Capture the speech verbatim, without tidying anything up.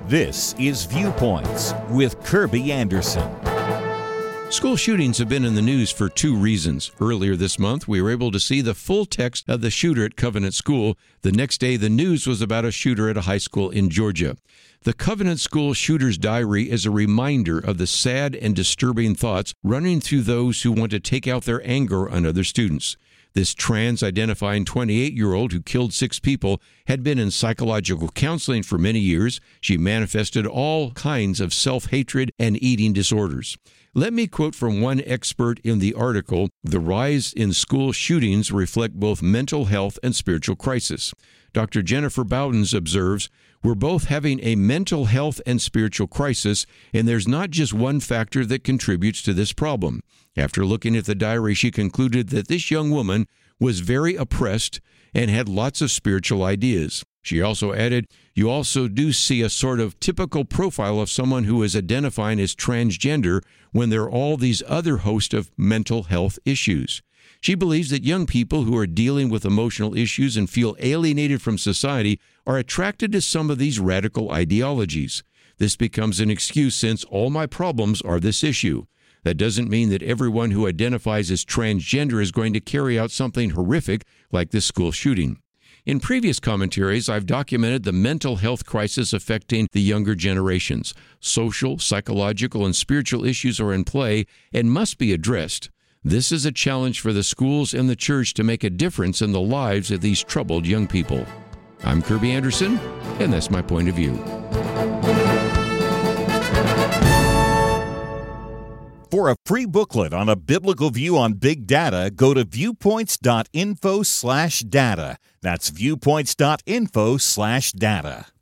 This is Viewpoints with Kirby Anderson. School shootings have been in the news for two reasons. Earlier this month, we were able to see the full text of the shooter at Covenant School. The next day, the news was about a shooter at a high school in Georgia. The Covenant School Shooter's Diary is a reminder of the sad and disturbing thoughts running through those who want to take out their anger on other students. This trans-identifying twenty-eight-year-old who killed six people had been in psychological counseling for many years. She manifested all kinds of self-hatred and eating disorders. Let me quote from one expert in the article, "The rise in school shootings reflect both mental health and spiritual crisis." Doctor Jennifer Bowdens observes, "We're both having a mental health and spiritual crisis, and there's not just one factor that contributes to this problem." After looking at the diary, she concluded that this young woman was very oppressed and had lots of spiritual ideas. She also added, "You also do see a sort of typical profile of someone who is identifying as transgender when there are all these other host of mental health issues." She believes that young people who are dealing with emotional issues and feel alienated from society are attracted to some of these radical ideologies. This becomes an excuse since all my problems are this issue. That doesn't mean that everyone who identifies as transgender is going to carry out something horrific like this school shooting. In previous commentaries, I've documented the mental health crisis affecting the younger generations. Social, psychological, and spiritual issues are in play and must be addressed. This is a challenge for the schools and the church to make a difference in the lives of these troubled young people. I'm Kirby Anderson, and that's my point of view. For a free booklet on a biblical view on big data, go to viewpoints.info slash data. That's viewpoints.info slash data.